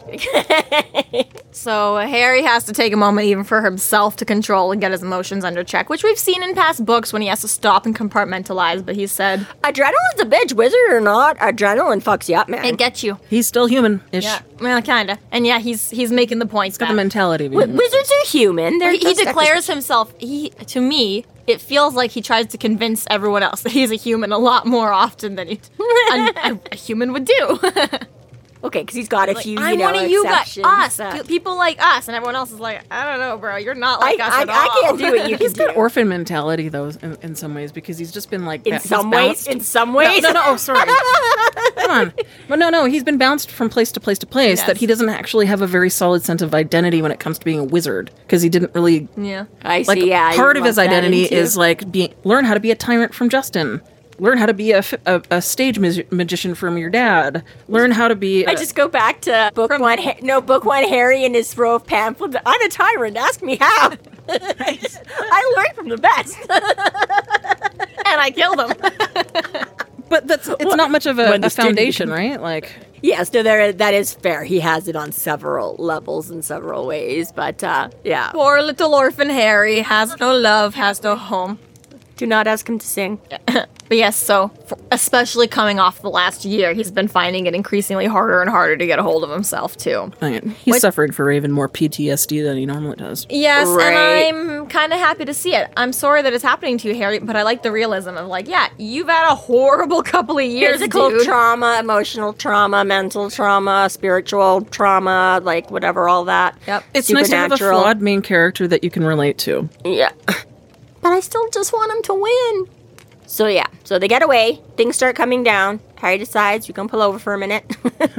S3: so Harry has to take a moment even for himself to control and get his emotions under check, which we've seen in past books when he has to stop and compartmentalize, but he said,
S1: Adrenaline's a bitch, wizard or not. Adrenaline fucks you up, man.
S3: it gets you.
S2: He's still human-ish.
S3: Yeah, well, kinda. And yeah, he's he's making the points.
S2: He's got the mentality of a
S1: Wi-
S2: human.
S1: Wizards are human. They're
S3: He, he
S1: that's-
S3: declares himself, he to me, it feels like he tries to convince everyone else that he's a human a lot more often than he, a, a, a human would do.
S1: Okay, because he's got a few, you
S3: I'm
S1: know,
S3: one of you guys,
S1: exceptions.
S3: us,
S1: uh,
S3: p- people like us, and everyone else is like, I don't know, bro, you're not
S1: I,
S3: like us
S1: I,
S3: at all.
S1: I can't do what you can
S2: He's got
S1: do.
S2: orphan mentality, though, in, in some ways, because he's just been like...
S1: In
S2: ba- he's
S1: some ways,
S2: bounced-
S1: in some
S2: No,
S1: ways.
S2: no, no, oh, sorry. Come on. But no, no, he's been bounced from place to place to place,
S3: Yes.
S2: that he doesn't actually have a very solid sense of identity when it comes to being a wizard, because he didn't really...
S3: Yeah.
S1: I see,
S2: Like,
S1: yeah. you
S2: part of his
S1: lump that
S2: identity
S1: into-
S2: is, like, being learn how to be a tyrant from Justin. Learn how to be a, f- a, a stage mag- magician from your dad. Learn how to be...
S1: I
S2: a-
S1: just go back to book one. Ha- no, book one. Harry and his row of pamphlets. I'm a tyrant. Ask me how. I learned from the best.
S3: And I killed him.
S2: But that's it's not much of a,
S1: when the
S2: a
S1: student
S2: foundation, right? Like...
S1: Yes, no, there. That is fair. He has it on several levels in several ways, but uh, yeah.
S3: Poor little orphan Harry has no love, has no home.
S1: Do not ask him to sing.
S3: But yes, so for, especially coming off the last year, he's been finding it increasingly harder and harder to get a hold of himself, too.
S2: I mean, he's
S3: What-
S2: suffering for even more P T S D than he normally does.
S3: Yes,
S1: Right.
S3: and I'm kind of happy to see it. I'm sorry that it's happening to you, Harry, but I like the realism of, like, yeah, you've had a horrible couple of years,
S1: Physical
S3: dude.
S1: trauma, emotional trauma, mental trauma, spiritual trauma, like whatever, all that.
S3: Yep.
S2: It's nice to have a
S1: Supernatural.
S2: flawed main character that you can relate to.
S1: Yeah. But I still just want him to win. So yeah, so they get away. Things start coming down. Harry decides, you can pull over for a minute.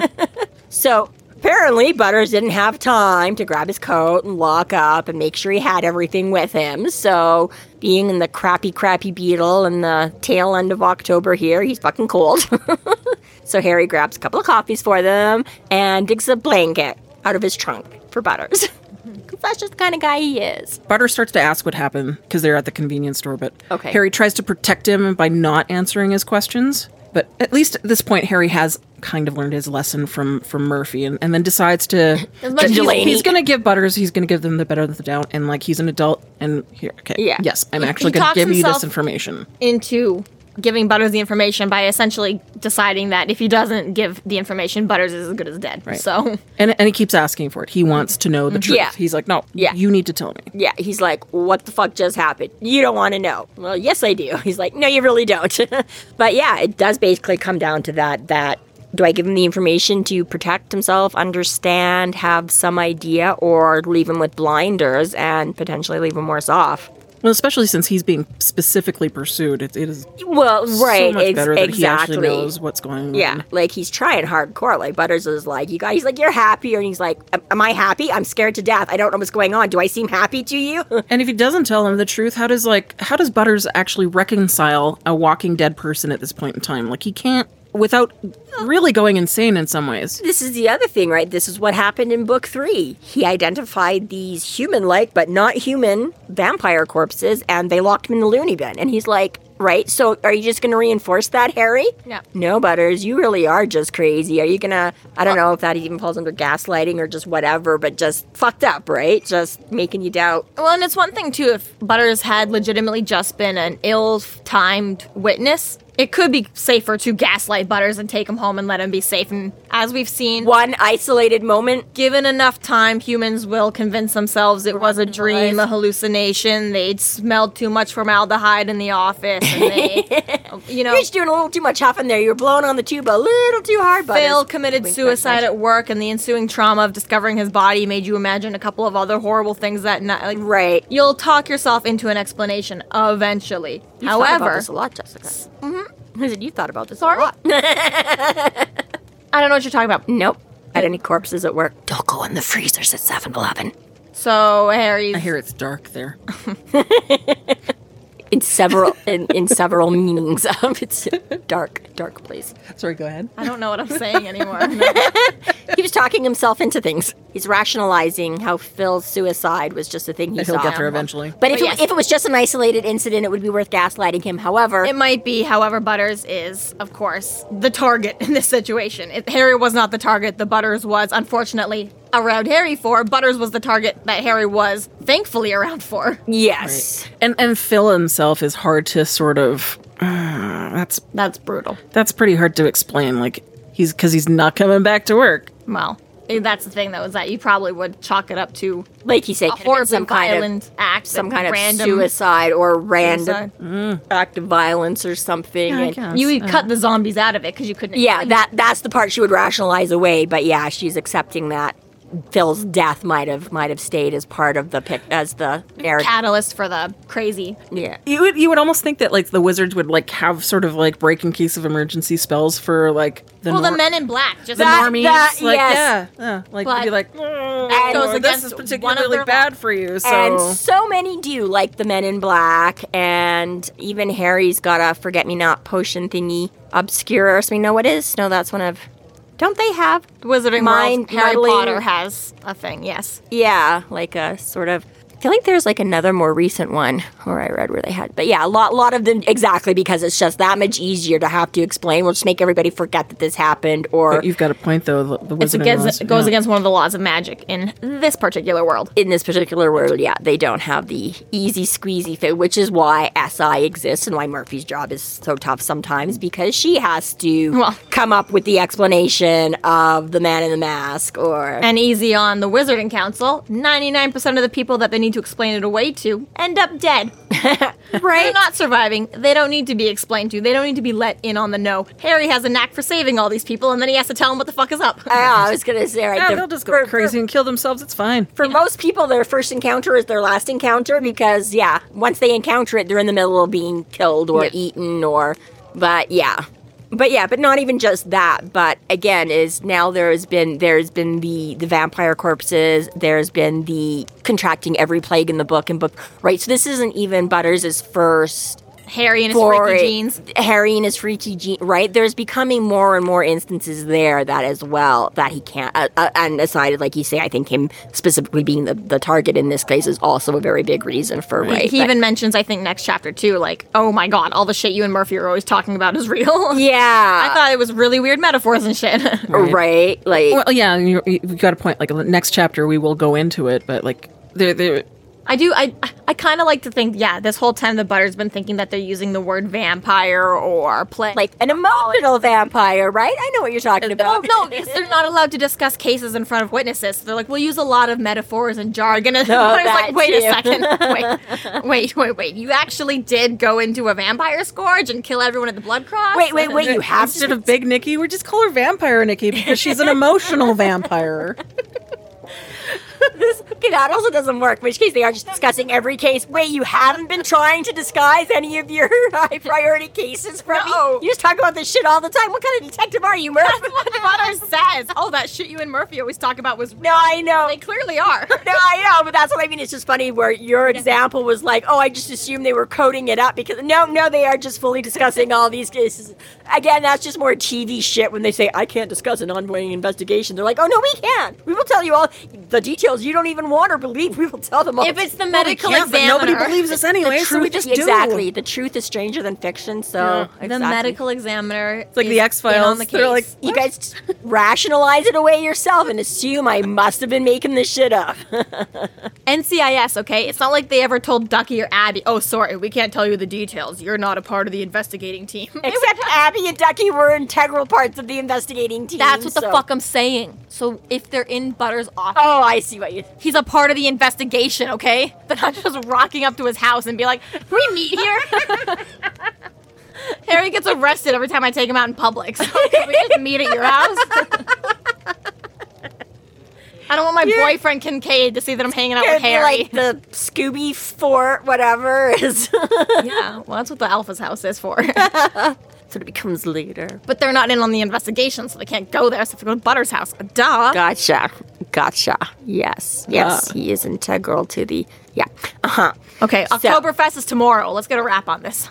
S1: So apparently Butters didn't have time to grab his coat and lock up and make sure he had everything with him. So being in the crappy, crappy Beetle in the tail end of October here, he's fucking cold. So Harry grabs a couple of coffees for them and digs a blanket out of his trunk for Butters. Because that's just the kind of guy he is.
S2: Butter starts to ask what happened because they're at the convenience store, but
S1: Okay.
S2: Harry tries to protect him by not answering his questions. But at least at this point, Harry has kind of learned his lesson from, from Murphy and, and then decides to...
S3: As much
S2: that he's,
S1: Delaney.
S2: he's going to give Butters, he's going to give them the better of the doubt. And like, he's an adult and here, okay.
S1: Yeah.
S2: Yes, I'm
S3: He-
S2: actually
S3: he
S2: going to
S3: talks
S2: give you
S3: himself-
S2: this information.
S3: into giving Butters the information by essentially deciding that if he doesn't give the information, Butters is as good as dead.
S2: Right.
S3: So,
S2: And, and he keeps asking for it. He wants to know the truth.
S1: Yeah.
S2: He's like, no,
S1: Yeah.
S2: you need to tell me.
S1: Yeah, he's like, what the fuck just happened? You don't want to know. Well, yes, I do. He's like, no, you really don't. But yeah, it does basically come down to that, that do I give him the information to protect himself, understand, have some idea, or leave him with blinders and potentially leave him worse off?
S2: Well, especially since he's being specifically pursued. It, it is
S1: Well, right,
S2: so much
S1: ex-
S2: better that he
S1: exactly.
S2: actually knows what's going on.
S1: Yeah, like he's trying hardcore. Like Butters is like, you guys, he's like, you're happy, and he's like, am, am I happy? I'm scared to death. I don't know what's going on. Do I seem happy to you?
S2: And if he doesn't tell him the truth, how does like how does Butters actually reconcile a Walking Dead person at this point in time? Like he can't without really going insane in some ways.
S1: This is the other thing, right? This is what happened in book three. He identified these human-like but not human vampire corpses, and they locked him in the loony bin. And he's like, right? So are you just going to reinforce that, Harry?
S3: Yeah.
S1: No, Butters, you really are just crazy. Are you going to, I don't know if that even falls under gaslighting or just whatever, but just fucked up, right? Just making you doubt.
S3: well, and it's one thing too if Butters had legitimately just been an ill-timed witness. It could be safer to gaslight Butters and take him home and let him be safe. And as we've seen,
S1: One isolated moment.
S3: given enough time, humans will convince themselves it was a dream, a hallucination. They'd smelled too much formaldehyde in the office, and they, you know,
S1: You're just doing a little too much huffing there. You're blowing on the tube a little too hard, Butters.
S3: Phil committed
S1: Wink, wink,
S3: suicide
S1: nudge.
S3: at work, and the ensuing trauma of discovering his body made you imagine a couple of other horrible things that night. Like,
S1: Right.
S3: you'll talk yourself into an explanation eventually.
S1: You've thought about
S3: However,
S1: this a lot, Jessica. Mm-hmm. I said you thought about this
S3: Sorry?
S1: a lot.
S3: I don't know what you're talking about.
S1: Nope. Had any corpses at work? Don't go in the freezers at seven eleven.
S3: So Harry's
S2: I hear it's dark there.
S1: In several in, in several meanings of it's a dark, dark place.
S2: Sorry, go ahead.
S3: I don't know what I'm saying anymore.
S1: He was talking himself into things. He's rationalizing how Phil's suicide was just a thing he
S2: That he'll
S1: saw.
S2: get there eventually.
S1: But if,
S3: But
S1: it,
S3: yes.
S1: if it was just an isolated incident, it would be worth gaslighting him. However,
S3: It might be, however, Butters is, of course, the target in this situation. If Harry was not the target, the Butters was, unfortunately, around Harry for. Butters was the target that Harry was, thankfully, around for.
S1: yes.
S2: And and Phil himself is hard to sort of uh, that's
S3: That's brutal.
S2: that's pretty hard to explain. Like he's because he's not coming back to work.
S3: Well, that's the thing, though, is that you probably would chalk it up to
S1: Like you said,
S3: a
S1: could have been
S3: horribly
S1: some kind
S3: violent
S1: of
S3: act,
S1: some
S3: that
S1: kind of
S3: random
S1: suicide or random
S3: suicide.
S1: act of violence or something.
S2: Yeah, I
S1: and-
S2: guess.
S3: You would cut the zombies out of it because you couldn't.
S1: Yeah,
S3: explain
S1: that that's the part she would rationalize away. But yeah, she's accepting that Phil's death might have might have stayed as part of the pic as the narrative.
S3: catalyst for the crazy.
S1: Yeah,
S2: You would you would almost think that like the wizards would like have sort of like break in case of emergency spells for like the
S3: Well, the
S2: nor-
S3: Men in Black just
S2: the
S1: That-
S2: normies.
S1: that-
S2: like
S1: yes.
S2: yeah, yeah, like
S3: But
S2: they'd be like
S1: And-
S2: oh,
S3: goes
S2: this
S3: against
S2: is
S3: one of
S2: particularly
S3: their
S2: bad
S3: laws.
S2: for you. So
S1: and so many do, like the Men in Black, and even Harry's got a forget me not potion thingy. Obscura, so we know what is. No, that's one of. Don't they have
S3: Wizarding
S1: mind
S3: World. Harry
S1: muddling-
S3: Potter has a thing. Yes.
S1: Yeah, like a sort of feel like there's like another more recent one where I read where they had, but yeah, a lot, lot of them exactly because it's just that much easier to have to explain. We'll just make everybody forget that this happened. Or
S2: But you've got a point though. The, the
S3: It's
S2: wizard
S3: against, it goes
S2: yeah.
S3: against one of the laws of magic in this particular world.
S1: in this particular world, yeah, they don't have the easy squeezy fit, which is why S I exists and why Murphy's job is so tough sometimes because she has to
S3: Well-
S1: come up with the explanation of the man in the mask or.
S3: And easy on the Wizarding Council, ninety-nine percent of the people that they need to explain it away to end up dead.
S1: Right.
S3: They're not surviving. They don't need to be explained to. They don't need to be let in on the know. Harry has a knack for saving all these people, and then he has to tell them what the fuck is up.
S1: I was gonna say right
S2: Yeah,
S1: there.
S2: they'll just go
S1: for-
S2: crazy and kill themselves. It's fine.
S1: For most people, their first encounter is their last encounter because, yeah, once they encounter it, they're in the middle of being killed or
S2: Yeah.
S1: eaten or. But yeah, but yeah, but not even just that. But again, is now there's been there's been the the vampire corpses. There's been the contracting every plague in the book and book. Right, so this isn't even Butters' first.
S3: Harry and his
S1: For
S3: freaky
S1: it-
S3: jeans.
S1: Harry and his freaky gene, right? There's becoming more and more instances there that as well that he can't. Uh, uh, and aside, like you say, I think him specifically being the, the target in this case is also a very big reason for right.
S3: He
S1: but-
S3: even mentions, I think, next chapter too, like, oh my god, all the shit you and Murphy are always talking about is real.
S1: yeah,
S3: I thought it was really weird metaphors and shit.
S1: right. Like
S2: Well, yeah, you, you got a point. Like next chapter, we will go into it, but like they're they're.
S3: I do. I I kind of like to think, yeah, this whole time the Butter's been thinking that they're using the word vampire or play.
S1: like an emotional vampire, right? I know what you're talking
S3: Oh,
S1: about.
S3: no, they're not allowed to discuss cases in front of witnesses. So they're like, we'll use a lot of metaphors and jargon. And
S1: No,
S3: I was
S1: that
S3: like, wait a
S1: too.
S3: second. Wait, wait, wait, wait. You actually did go into a vampire scourge and kill everyone at the Blood Cross?
S1: Wait, wait, wait! You have
S2: Instead
S1: to.
S2: of Big Nikki, we just call her Vampire Nikki because she's an emotional vampire.
S1: This, okay, that also doesn't work. In which case, they are just discussing every case. Wait, you haven't been trying to disguise any of your high priority cases from
S3: No.
S1: me? You just talk about this shit all the time. What kind of detective are you, Murph?
S3: That's what Butter says. Oh, that shit you and Murphy always talk about was
S1: No, I know.
S3: They clearly are.
S1: No, I know, but that's what I mean. It's just funny where your example was like, oh, I just assumed they were coding it up because no, no, they are just fully discussing all these cases. Again, that's just more T V shit when they say, I can't discuss an ongoing investigation. They're like, oh, no, we can. We will tell you all the details you don't even want or believe. We will tell them all.
S3: If it's the medical
S2: Yeah, but
S3: examiner.
S2: nobody believes us anyway, so we just
S1: exactly.
S2: do.
S1: The truth is stranger than fiction, so
S2: Yeah.
S3: The
S1: exactly.
S3: medical examiner. It's
S2: like the X-Files.
S3: The
S2: They're like,
S3: case.
S1: You guys rationalize it away yourself and assume I must have been making this shit up.
S3: N C I S, okay? It's not like they ever told Ducky or Abby, oh, sorry, we can't tell you the details. You're not a part of the investigating team.
S1: Except Abby and Ducky were integral parts of the investigating team.
S3: That's what the
S1: so-
S3: fuck I'm saying. So if they're in Butter's office,
S1: Oh, I see what you.
S3: he's a part of the investigation, okay? They're not just rocking up to his house and be like, can we meet here? Harry gets arrested every time I take him out in public. So can we just meet at your house? I don't want my
S1: Yeah.
S3: boyfriend Kincaid to see that I'm hanging out with
S1: It'd be
S3: Harry.
S1: like the Scooby Fort, whatever is.
S3: Yeah, well, that's what the Alpha's house is for.
S1: So it becomes later.
S3: But they're not in on the investigation, so they can't go there. So they have to go to Butter's house. Duh.
S1: Gotcha. Gotcha. Yes. Yes.
S2: Ah.
S1: He is integral to the. Yeah. Uh huh.
S3: Okay,
S1: So-
S3: Oktoberfest is tomorrow. Let's get a wrap on this.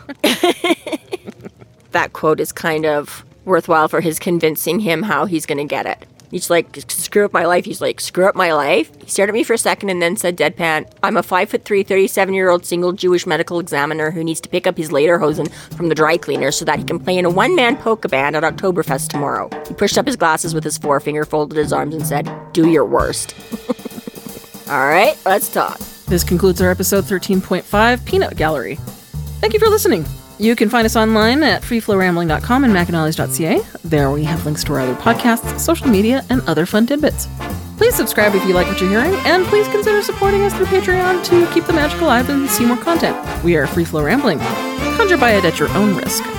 S1: That quote is kind of worthwhile for his convincing him how he's going to get it. He's like, screw up my life. He's like, screw up my life. He stared at me for a second and then said deadpan, I'm a five foot three, thirty-seven-year-old single Jewish medical examiner who needs to pick up his lederhosen from the dry cleaner so that he can play in a one-man polka band at Oktoberfest tomorrow. He pushed up his glasses with his forefinger, folded his arms, and said, do your worst. All right, let's talk.
S2: This concludes our episode thirteen point five, Peanut Gallery. Thank you for listening. You can find us online at free flow rambling dot com and macanales dot c a. There we have links to our other podcasts, social media, and other fun tidbits. Please subscribe if you like what you're hearing, and please consider supporting us through Patreon to keep the magic alive and see more content. We are Free Flow Rambling. Conjure by it at your own risk.